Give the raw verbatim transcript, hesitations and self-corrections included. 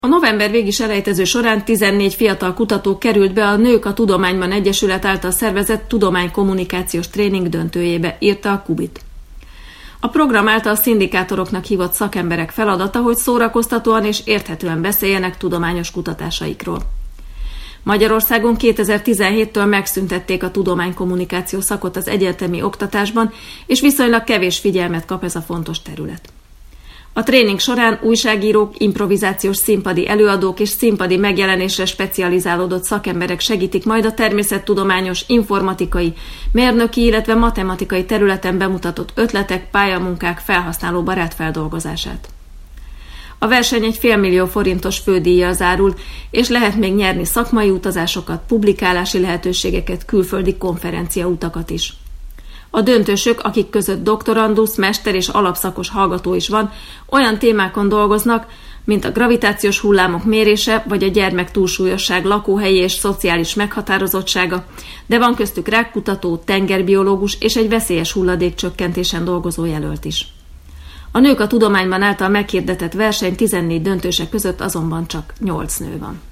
A november végi selejtező során tizennégy fiatal kutató került be a Nők a Tudományban Egyesület által szervezett tudománykommunikációs tréning döntőjébe, írta a Kubit. A program által szindikátoroknak hívott szakemberek feladata, hogy szórakoztatóan és érthetően beszéljenek tudományos kutatásaikról. Magyarországon kétezer-tizenhéttől megszüntették a tudománykommunikáció szakot az egyetemi oktatásban, és viszonylag kevés figyelmet kap ez a fontos terület. A tréning során újságírók, improvizációs színpadi előadók és színpadi megjelenésre specializálódott szakemberek segítik majd a természettudományos, informatikai, mérnöki, illetve matematikai területen bemutatott ötletek, pályamunkák felhasználóbarát feldolgozását. A verseny egy félmillió forintos fődíjjal zárul, és lehet még nyerni szakmai utazásokat, publikálási lehetőségeket, külföldi konferenciautakat is. A döntősök, akik között doktorandusz, mester és alapszakos hallgató is van, olyan témákon dolgoznak, mint a gravitációs hullámok mérése, vagy a gyermek túlsúlyosság lakóhelyi és szociális meghatározottsága, de van köztük rákkutató, tengerbiológus és egy veszélyes hulladékcsökkentésen dolgozó jelölt is. A Nők a Tudományban által meghirdetett verseny tizennégy döntősek között azonban csak nyolc nő van.